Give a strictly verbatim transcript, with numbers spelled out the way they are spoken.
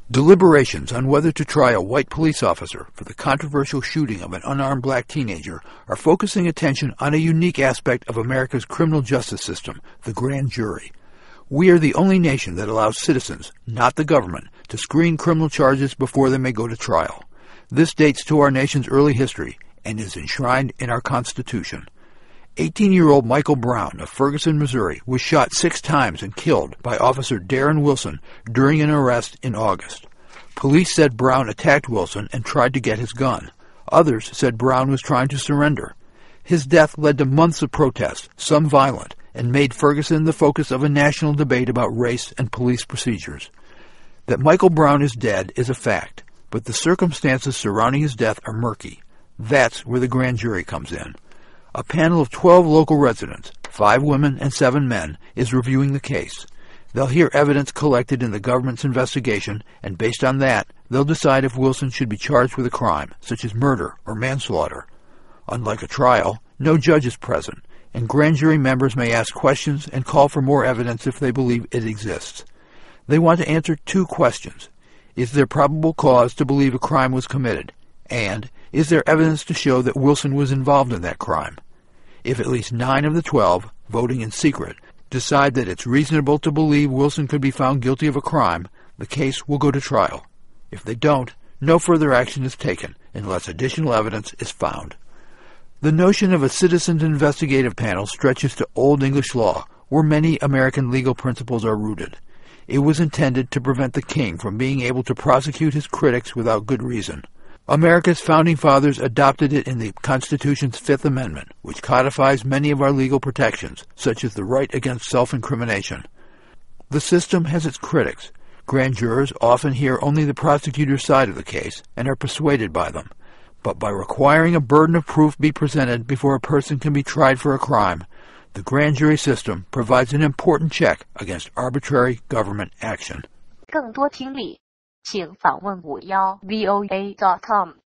Deliberations on whether to try a white police officer for the controversial shooting of an unarmed black teenager are focusing attention on a unique aspect of America's criminal justice system, the grand jury. We are the only nation that allows citizens, not the government, to screen criminal charges before they may go to trial. This dates to our nation's early history and is enshrined in our Constitution. eighteen-year-old Michael Brown of Ferguson, Missouri, was shot six times and killed by Officer Darren Wilson during an arrest in August. Police said Brown attacked Wilson and tried to get his gun. Others said Brown was trying to surrender. His death led to months of protests, some violent, and made Ferguson the focus of a national debate about race and police procedures. That Michael Brown is dead is a fact, but the circumstances surrounding his death are murky. That's where the grand jury comes in. A panel of twelve local residents, five women and seven men, is reviewing the case. They'll hear evidence collected in the government's investigation, and based on that, they'll decide if Wilson should be charged with a crime, such as murder or manslaughter. Unlike a trial, no judge is present, and grand jury members may ask questions and call for more evidence if they believe it exists. They want to answer two questions. Is there probable cause to believe a crime was committed? And is there evidence to show that Wilson was involved in that crime? If at least nine of the twelve, voting in secret, decide that it's reasonable to believe Wilson could be found guilty of a crime, the case will go to trial. If they don't, no further action is taken unless additional evidence is found. The notion of a citizens' investigative panel stretches to Old English law, where many American legal principles are rooted. It was intended to prevent the king from being able to prosecute his critics without good reason. America's founding fathers adopted it in the Constitution's Fifth Amendment, which codifies many of our legal protections, such as the right against self-incrimination. The system has its critics. Grand jurors often hear only the prosecutor's side of the case and are persuaded by them. But by requiring a burden of proof be presented before a person can be tried for a crime, the grand jury system provides an important check against arbitrary government action. 更多听力，请访问五幺 V O A dot com。